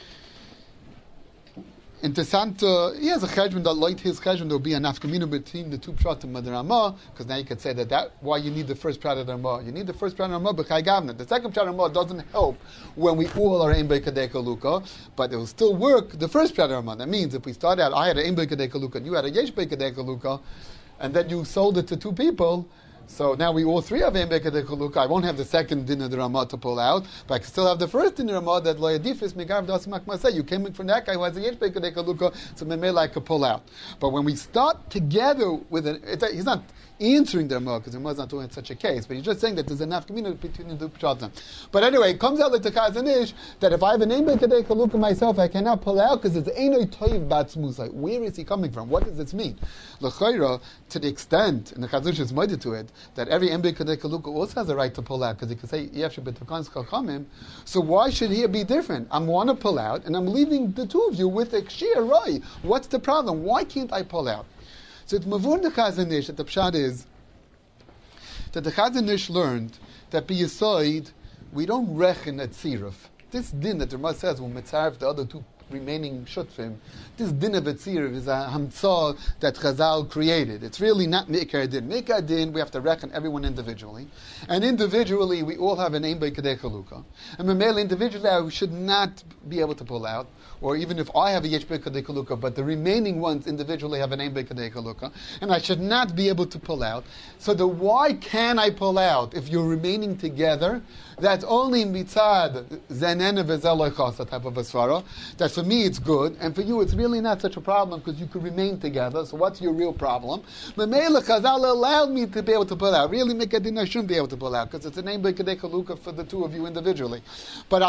Interessant, he has a cheshbon that like his cheshbon, there will be a nafkamina between the two pshatim of the Ramah, because now you could say that why you need the first pshat of the Ramah. You need the first pshat of the Ramah b'chai gavna. The second pshat of the Ramah doesn't help when we all are ein b'kadei kaluka, but it will still work the first pshat of the Ramah. That means if we start out, I had an ein b'kadei kaluka and you had a yesh b'kadei kaluka, and then you sold it to two people, so now we all three have ein b'kadei kaluka. I won't have the second din of the Ramah to pull out, but I can still have the first din of the Ramah that lo yadifis migav dasmak maseh. You came in from that guy who has a yesh b'kadei kaluka, so memela I could pull out. But when we start together with he's not answering the Ramah, because the Ramah is not doing such a case, but he's just saying that there's enough community between the two pshatim. But anyway, it comes out like the Chazon Ish that if I have an ein b'kadei kaluka myself, I cannot pull out because it's einoi toiv bat smusai. Where is he coming from? What does this mean? L'chayra, to the extent, and the Chazon Ish is moided to it, that every ein b'kadei kaluka also has a right to pull out, because he can say yefshe b'tukan chachamim. So why should he be different? I want to pull out, and I'm leaving the two of you with a kshir rai. What's the problem? Why can't I pull out? So it's mavur the Chazon Ish that the pshat is that the Chazon Ish learned that b'yisoid we don't rechen at tziruf. This din that the Ramah says will mitzaref the other two remaining shutfim. This din of tziruf is a hamtzah that Chazal created. It's really not mikar din. Mikar din we have to reckon everyone individually, and individually we all have an ein b'kadei kaluka. And memela individually I should not be able to pull out. Or even if I have a yesh b'kadei kaluka, but the remaining ones individually have an ein b'kadei kaluka, and I should not be able to pull out. So why can I pull out if you're remaining together? That's only mitzad zenen v'zeloi chasa type of a svara. That for me it's good, and for you it's really not such a problem because you could remain together. So what's your real problem? Memela Chazal allowed me to be able to pull out. Really, mikadin I shouldn't be able to pull out because it's an ein b'kadei kaluka for the two of you individually. But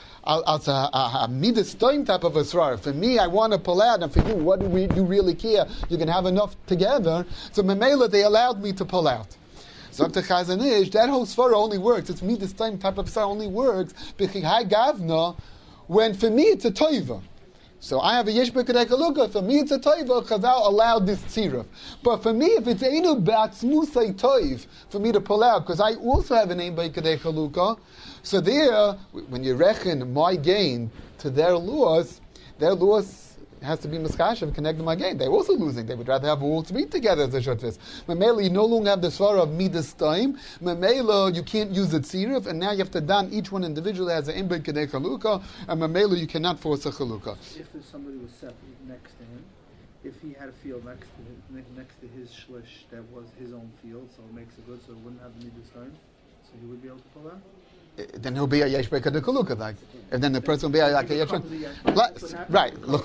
I'll midas time type of a svara. For me, I want to pull out, and for you, what do you really care? You can have enough together. So memela they allowed me to pull out. So up to Chazon Ish, that whole svara only works. It's midas time type of svara only works b'chai gavna when for me it's a toiva. So I have a yesh b'kadei kaluka. For me it's a toiva. Chazal allowed this tziruf. But for me, if it's einu b'atzmusay toiv, for me to pull out, because I also have an ein b'kadei kaluka. So there, when you reckon my gain to their laws has to be miskashev, connect to my gain. They're also losing. They would rather have all three together as a shotvis. Memela, you no longer have the svara of midas time. Memela, you can't use the tziruf, and now you have to dan each one individually as an ein b'kadei kaluka, and memela, you cannot force a chaluka. If there's somebody was set next to him, if he had a field next to his shlish that was his own field, so it makes it good, so it wouldn't have the midas time, so he would be able to pull out? Then he'll be a yesh b'kadei kaluka, like, and then the person will be like a yesh. Right. Look.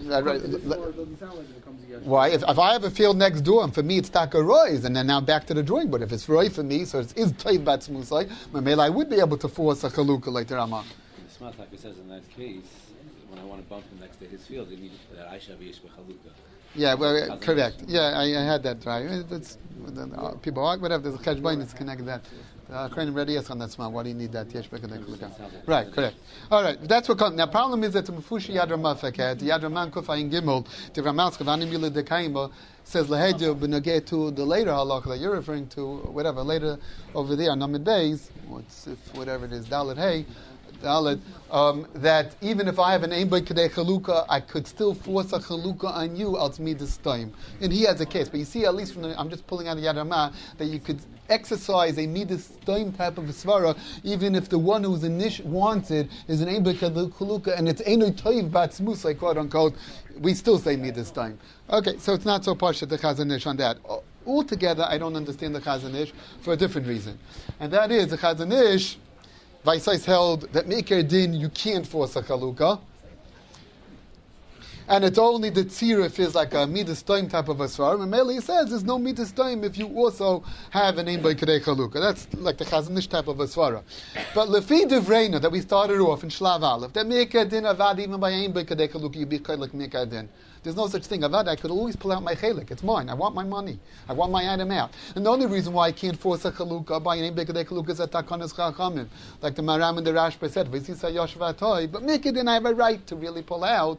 Why? If I have a field next door, and for me it's taka rois, and then now back to the drawing board. If it's roi for me, so it is toiv bat smusai. Mamela, I would be able to force a chaluka later on. The smart like it says in that case, when I want to bump him next to his field, it needs that I should have yesh b'chaluka. Yeah, well, correct. Yeah, I had that right. It's, people whatever. There's a cheshbon that's connected that. Krenim ready yes on that smart. Why do you need that yesh b'kadei kaluka? Right, correct. All right, that's what comes. Now, problem is that the Mefushi Yad Ramah Faket, Yad Ramah Kufayin Gimel, the Ramal's Kavanim Yila Dekaima says Lahedju b'nageh to the later halakha that you're referring to, whatever later over there, Namid Beis, whatever it is, Dalet Hey. that even if I have an Ein Boi Kedei Chalukah, I could still force a Chalukah on you, al Midas time. And he has a case. But you see, at least I'm just pulling out the Yad Ramah, that you could exercise a Midas time type of a Svara, even if the one who's wanted is an Ein Boi Kedei Chalukah, and it's Einoi Toiv Batzmus, like quote unquote, we still say Midas time. Okay, so it's not so partial the Chazon Ish on that. Altogether, I don't understand the Chazon Ish for a different reason. And that is, the Chazon Ish, Vaisais held that Meker Din, you can't force a Chalukah. And it's only the tzirif is like a midas time type of a svarim. And Meli says there's no midas time if you also have an Ein Boi Kedei Chalukah. That's like the Chazon Ish type of a svara. But lefi devreina that we started off in Shlav Aleph, that Meker Din avad even by Ein Boi Kedei Chalukah you be like Meker Din. There's no such thing. Avad, I could always pull out my chelik. It's mine. I want my money. I want my item out. And the only reason why I can't force a chalukah by an Ein Boi Kedei Chalukah is at Takanas Chachamim. Like the Maram and the Rashba said, V'sisa Yosh V'atoy. But make it, and I have a right to really pull out.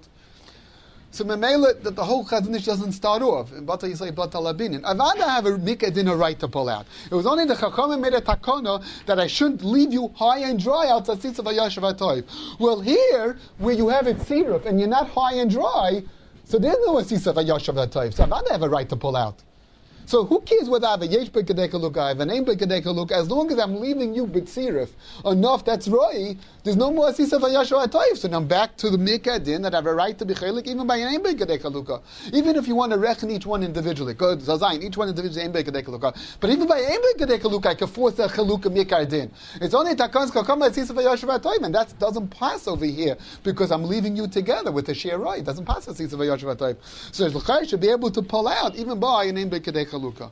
So Memela, that the whole Chazon Ish doesn't start off. In Bata Yisrael, Bata Labinin. Avad, I have a mikad in a right to pull out. It was only the Chachamim made a takana that I shouldn't leave you high and dry out Tzatzitza V'Yosh V'atoy. Well, here, where you have it siruf, and you're not high and dry, so there's no asisa v'yashav v'toiv. So I have a right to pull out. So who cares whether I have a yesh boi kedei chalukah, I have an ein boi kedei chalukah, as long as I'm leaving you b'tzirif enough, that's roi, there's no more asisa v'yashav v'toiv. So now I'm back to the mikad din that I have a right to be chelik even by an ein boi kedei chalukah. Even if you want to reckon each one individually, good, zazayin, each one individually ein boi kedei chalukah. But even by ein boi kedei chalukah, I can force a chalukah mikad din. It's only takans kakam asisa v'yashav v'toiv, and that doesn't pass over here because I'm leaving you together with a share roi. It doesn't pass asisa v'yashav v'toiv. So l'chai should be able to pull out even by an ein boi kedei chalukah.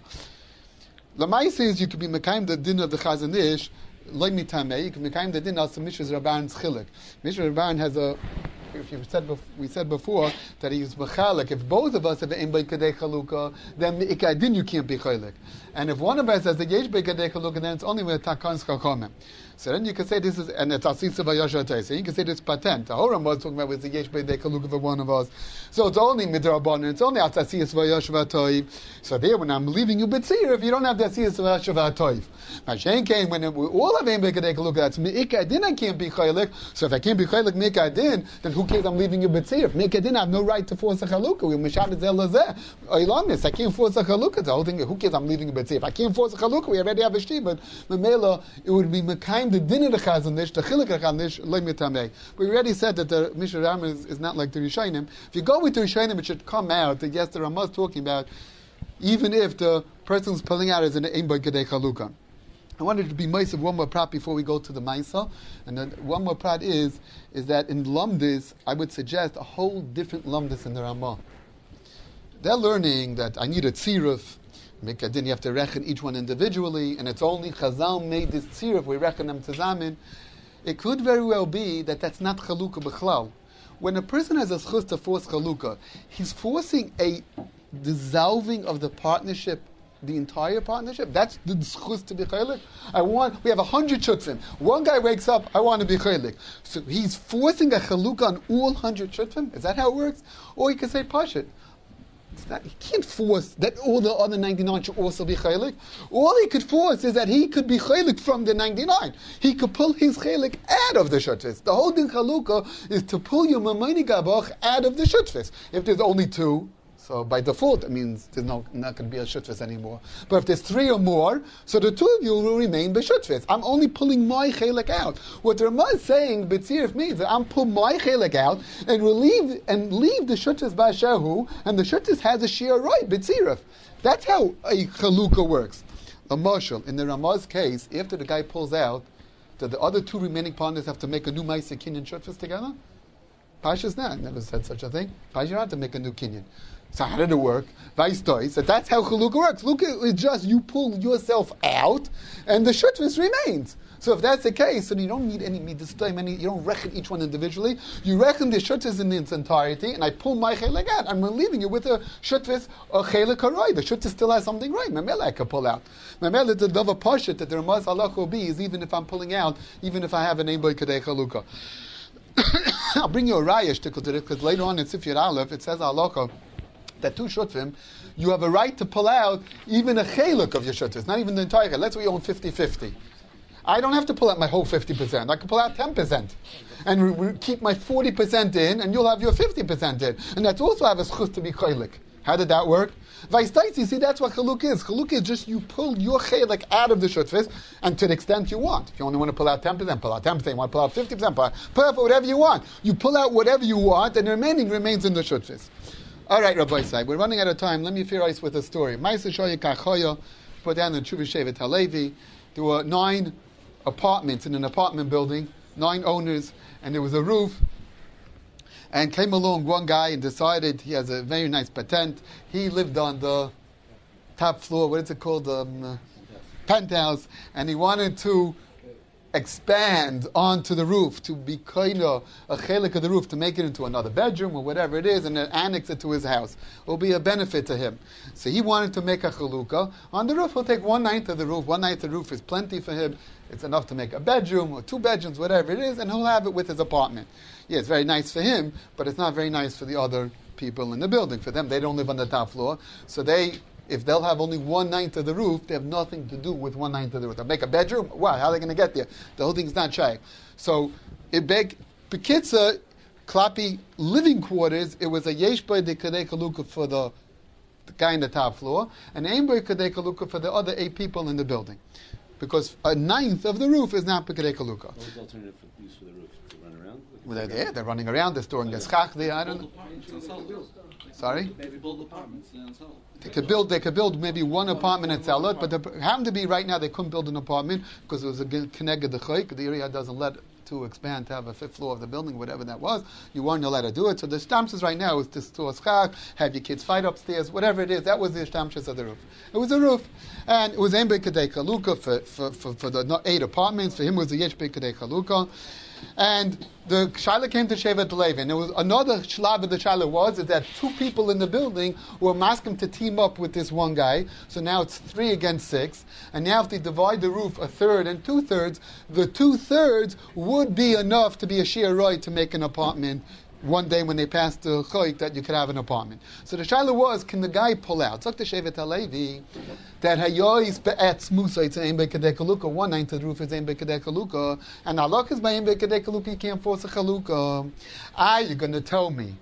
Lamai says you can be mekayim the din of the Chazon Ish, like mitamei. You can mekayim the din also Mishra Rabban's chilik. Mishra Rabban has a. If you said we said before that he's mechalik. If both of us have an Ein Boi Kedei Chalukah, then ikad din you can't be chalik. And if one of us has a yesh Boi Kedei Chalukah, then it's only with takans chachamim. So then you can say this is, and it's asisa v'yashatay. So you can say this patent. The Horam was talking about with the yesh Boi Kedei Chalukah for one of us. So it's only midrabanan. It's only atasiyas v'yashatay. So there, when I'm leaving you b'tzir, if you don't have the asiyas v'yashatay, Mashen came when we all have Ein Boi Kedei Chalukah. That's ikad din. I can't be chalik. So if I can't be chalik mikad din, then who cares? I'm leaving you b'tzir. Mikad din, I have no right to force a chalukah. We mishabed zelazeh. Oilamis, I can't force a chalukah. The whole thing. Who cares? I'm leaving you b'tzir. If I can't force a chalukah, we already have a shti. But memela, it would be mekayim the din of the Chazon Ish, the chilik of the Chazon Ish, loy mitamei. We already said that the Mishra Ram is not like the Rishonim. If you go with the Rishonim, it should come out that yes, the Ramah is talking about even if the person's pulling out as an Ein Boi Kedei Chalukah. I wanted to be Maisa one more prat before we go to the Maisa. And then one more prat is that in Lumdis, I would suggest a whole different Lumdis in the Ramah. They're learning that I need a tziruf. Mikadin, you have to reckon each one individually, and it's only Chazal made this tziruf, we reckon them tazamin. It could very well be that that's not chalukah b'chlal. When a person has a schus to force chalukah, he's forcing a dissolving of the partnership, the entire partnership. That's the schus to be chaylik. We have 100 shutfim. One guy wakes up, I want to be chaylik. So he's forcing a chalukah on all 100 shutfim? Is that how it works? Or you can say pashit. He can't force that all the other 99 should also be chaylik. All he could force is that he could be chaylik from the 99. He could pull his chaylik out of the shutfis. The whole din chalukah is to pull your mamayni gabach out of the shutfis. If there's only two, so by default it means there's not going to be a shutfis anymore. But if there's three or more, so the two of you will remain b'shutfis. I'm only pulling my chaylik out. What the Ramah is saying, b'tzirif, means that I'm pulling my chaylik out and leave the shutfis b'ashehu, and the shutfis has a shir right, b'tzirif. That's how a chalukah works. A marshal, in the Ramah's case, after the guy pulls out, do the other two remaining partners have to make a new ma'aseh kinyan shutfis together? Pasha's not, never said such a thing. Pasha don't have to make a new kinyan. So how did it work? So that's how chalukah works. Chalukah is just you pull yourself out, and the shutfis remains. So if that's the case, then you don't need any midas time. You don't reckon each one individually. You reckon the shutfis in its entirety, and I pull my chelik out. I'm leaving you with a shutfis or chelik harai. The shutfis still has something right. Memela I can pull out. Memela the dava pashit that the Ramaz halach will be is even if I'm pulling out, even if I have an Ein Boi Kedei Chalukah. I'll bring you a rayesh to it because later on in Sifyat Aleph it says halakha that two shutfim, you have a right to pull out even a cheluk of your shutfis, not even the entire. Let's say we own 50-50. I don't have to pull out my whole 50%. I can pull out 10%. And keep my 40% in, and you'll have your 50% in. And that's also have a schus to be chaylik. How did that work? You see, that's what chaluk is. Chaluk is just you pull your chaylik out of the shutfis, and to the extent you want. If you only want to pull out 10%, pull out 10%. You want to pull out 50%, pull out whatever you want. You pull out whatever you want, and the remaining remains in the shutfis. All right, Rabbi Isai, we're running out of time. Let me fear ice with a story. Ma'aseh shoya kachoya, put down in Tshuva Shevet Halevi. There were 9 apartments in an apartment building, 9 owners, and there was a roof. And came along one guy and decided he has a very nice patent. He lived on the top floor, what is it called? Penthouse. And he wanted to expand onto the roof, to be kind of a chelik of the roof, to make it into another bedroom or whatever it is, and then annex it to his house. It will be a benefit to him. So he wanted to make a chalukah. On the roof, he'll take 1/9 of the roof. 1/9 of the roof is plenty for him. It's enough to make a bedroom or 2 bedrooms, whatever it is, and he'll have it with his apartment. Yeah, it's very nice for him, but it's not very nice for the other people in the building. For them, they don't live on the top floor, so if they'll have only 1/9 of the roof, they have nothing to do with 1/9 of the roof. They'll make a bedroom? Wow, how are they going to get there? The whole thing's not shy. So, Bekitza, Klapi living quarters, it was a Yeshbay de Kadei Kaluka for the guy in the top floor, and Einbay Kadei Kaluka for the other 8 people in the building. Because 1/9 of the roof is not Kadei Kaluka. What was the alternative use for the roof? To run around? They're running around, they're storing their schach there, I don't know. Sorry? Maybe build apartments and sell. They could build maybe 1 apartment and sell it, but there happened to be right now they couldn't build an apartment because it was a Keneged the Chayk. The area doesn't let to expand to have a 5th floor of the building, whatever that was. You weren't allowed to do it. So the shtamshus right now is to store schach, have your kids fight upstairs, whatever it is. That was the shtamshus of the roof. It was a roof, and it was Ein Kadei Kaluka for the 8 apartments. For him, it was a Yesh Kadei Kaluka. And the Shaila came to Shevet Levi. And there was another shlav of the Shaila was that 2 people in the building were masking to team up with this one guy. So now it's 3 against 6. And now if they divide the roof 1/3 and 2/3, the 2/3 would be enough to be a shear right to make an apartment one day when they passed the choik that you could have an apartment. So the shaila was, can the guy pull out? Talk to Shevet Halevi that hayois be'etz musa, it's an ein be'kedei kaluka, 1/9 of the roof is ein be'kedei kaluka, and halach is by ein be'kedei kaluka, you can't force a kaluka. Are you going to tell me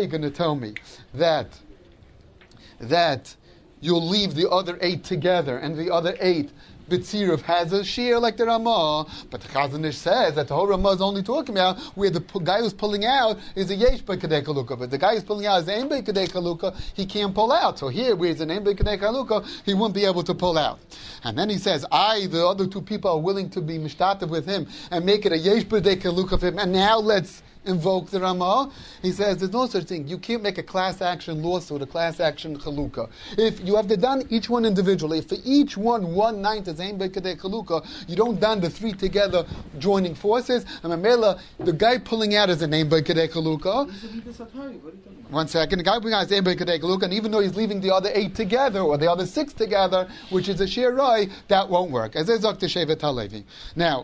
that you'll leave the other 8 together and the other 8 B'tziruf has a shear like the Ramah, but the Chazon Ish says that the whole Ramah is only talking about where the guy who's pulling out is a Yesh B'Kedei Kaluka, but the guy who's pulling out is Ein B'Kedei Kaluka, he can't pull out. So here, where it's an Ein B'Kedei Kaluka, he won't be able to pull out. And then he says, the other 2 people are willing to be mishtatev with him and make it a Yesh B'Kedei Kaluka for him, and now let's invoke the Ramah. He says there's no such thing. You can't make a class action lawsuit, a class action chalukah. If you have to done each one individually, if for each one 1/9 is Ein B'Kedei Chalukah, you don't done the 3 together joining forces. And Mamela, the guy pulling out is an Ein B'Kedei Chalukah. One second, the guy pulling out is Ein B'Kedei Chalukah, and even though he's leaving the other 8 together or the other 6 together, which is a Shir Rai, that won't work. As is Dr. Shevet Halevi. Now,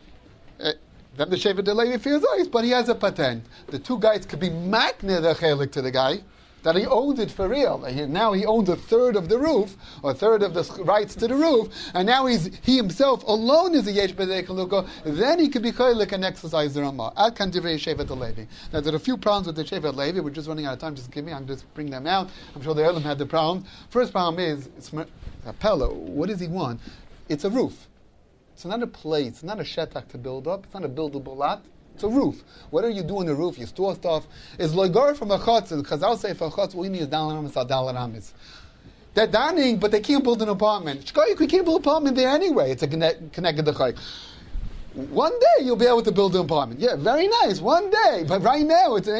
then the Shevet Halevi feels ice, but he has a patent. The 2 guys could be makne the chelik to the guy, that he owns it for real. Now he owns 1/3 of the roof, or 1/3 of the rights to the roof, and now he himself alone is a Yesh B'Kedei Chalukah. Then he could be chelik and exercise the Ramah. Ad kan divrei Shevet Halevi. Now there are a few problems with the Shevet Halevi. We're just running out of time. Just give me. I'm just bring them out. I'm sure the Olam had the problem. First problem is Pella. What does he want? It's a roof. It's not a place, it's not a shetak to build up, it's not a buildable lot, it's a roof. What do you do on the roof? You store stuff. It's loigar from a chutz. The Chazal say for a chutz, what you need is dalar amis al dalar amis. They're dining, but they can't build an apartment. Shkoyik, we can't build an apartment there anyway. It's a connected the chayk. One day you'll be able to build an apartment. Yeah, very nice. One day, but right now it's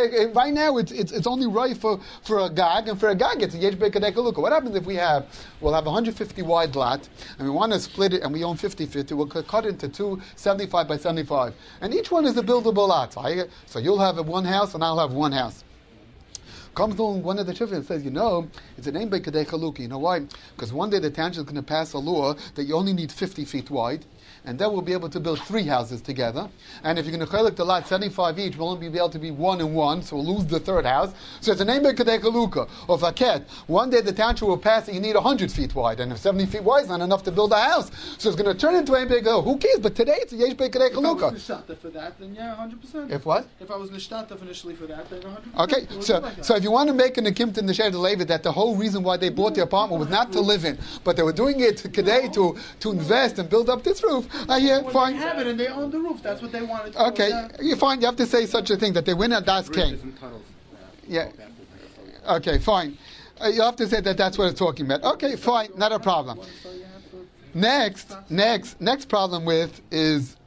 it's only right for a gag, and for a gag it's a yesh b'kedei kaluka. What happens if we'll have 150 wide lot, and we want to split it, and we own 50-50. We'll cut it into 2 75 by 75, and each one is a buildable lot. So you'll have 1 house, and I'll have 1 house. Comes along one of the children and says, it's an Ein B'Kedei Chalukah. You know why? Because one day the township is going to pass a law that you only need 50 feet wide, and then we'll be able to build 3 houses together. And if you're going to chelek the lot 75 each, we'll only be able to be 1 and 1, so we'll lose the 3rd house. So it's an Ein B'Kedei Chalukah, or Faket. One day the township will pass that you need 100 feet wide, and if 70 feet wide is not enough to build a house. So it's going to turn into Ein B'Kedei Chalukah. Who cares? But today it's a Yesh B'Kedei If I was Chalukah. nishtata for that, then yeah, 100%. If what? If I was nishtata initially for that, then 100%. Okay, It would so be like that. so if you want to make an akimt in the Shed of Levi that the whole reason why they bought the apartment was not to live in, but they were doing it today to invest and build up this roof, yeah, When fine. they have it and they own the roof, that's what they wanted to Okay, you're fine. You have to say such a thing that they win at Das King. Yeah. Okay, fine. You have to say that that's what it's talking about. Okay, fine, not a problem. Next problem with is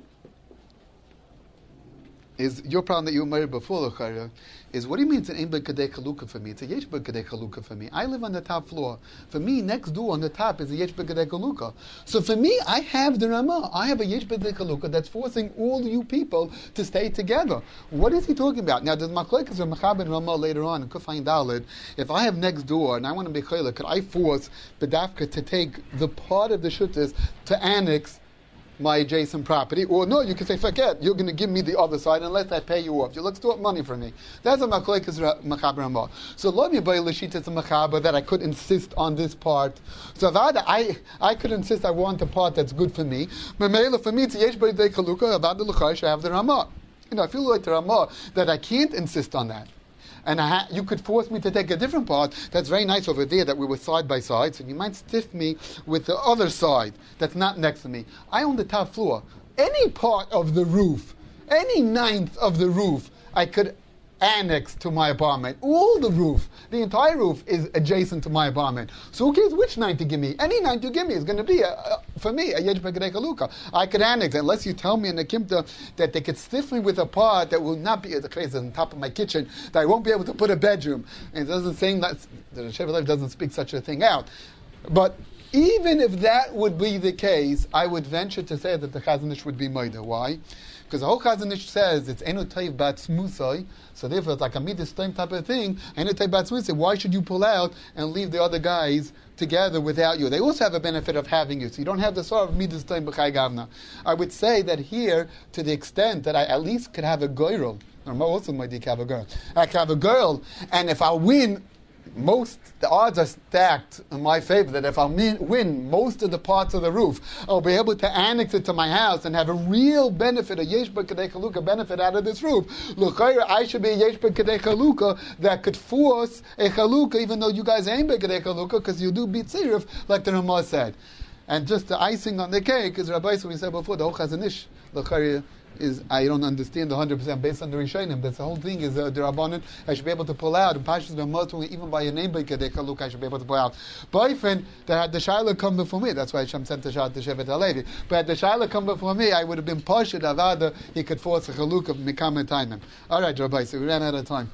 your problem that you made before, L'chara, is what do you mean it's an Ein B'Kedei Chalukah for me? It's a Yesh B'Kedei Chalukah for me. I live on the top floor. For me, next door on the top is a Yesh B'Kedei Chalukah. So for me, I have the Ramah. I have a Yesh B'Kedei Chalukah that's forcing all you people to stay together. What is he talking about? Now, there's Machlokes or Mechaber and Ramah later on in Kufay Daled. If I have next door and I want to be Chayla, could I force B'dafka to take the part of the Shuttas to annex my adjacent property? Or no, you can say, forget, you're going to give me the other side unless I pay you off. You'll extort money from me. That's a machlokes Mechaber Ramah. So lo mi bay l'shita it's a Mechaber that I could insist on this part. So avada, I could insist I want the part that's good for me. Memela, for me, it's yesh b'Kedei Chalukah, avada l'chaysh, I have the Ramah. I feel like the Ramah that I can't insist on that. And you could force me to take a different part that's very nice over there that we were side by side, so you might stiff me with the other side that's not next to me. I own the top floor. Any part of the roof, any ninth of the roof, I could annex to my apartment. All the roof, the entire roof is adjacent to my apartment. So who cares which ninth you give me? Any ninth you give me is going to be, for me, a Yesh B'Kedei Chalukah. I could annex, unless you tell me in the Kimta that they could stiff me with a part that will not be the case on top of my kitchen, that I won't be able to put a bedroom. And it doesn't say that the Shevet Lev doesn't speak such a thing out. But even if that would be the case, I would venture to say that the Chazon Ish would be Moida. Why? Because the whole Chazon Ish says it's Enu Teiv Bat Smusai, so therefore it's like a Midas time type of thing. Enu Teiv Bat Smusai, why should you pull out and leave the other guys together without you? They also have a benefit of having you, so you don't have the sort of Midas time B'chai Gavna. I would say that here, to the extent that I at least could have a girl, or also my dick have a girl, I could have a girl, and if I win, the odds are stacked in my favor that if I win most of the parts of the roof, I'll be able to annex it to my house and have a real benefit, a Yesh B'Kedei Chalukah benefit out of this roof. L'chayra, I should be a Yesh B'Kedei Chalukah that could force a Chalukah, even though you guys ain't B'Kedei Chalukah, because you do beat Tzirif, like the Ramah said. And just the icing on the cake is Rabbi, so we said before, the whole Chazon Ish, l'chayra, is I don't understand 100% based on the Rishonim. That's the whole thing is the Rabbanon. I should be able to pull out. And Pashas Ramah, even by a name B'Kedei Chalukah, I should be able to pull out. Boyfriend that had the Shaila come before me. That's why Hashem sent the Shaila to Shevet HaLevi. But had the Shaila come before me, I would have been Pashad Avada. He could force a Chalukah of Mikam and Taimim. All right, Rabbi. So we ran out of time.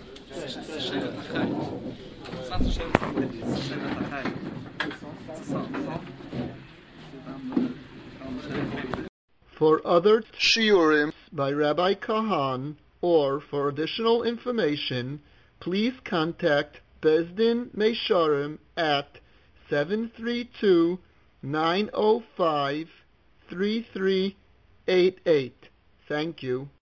For other shiurim by Rabbi Kahan, or for additional information, please contact Bezdin Meisharim at 732-905-3388. Thank you.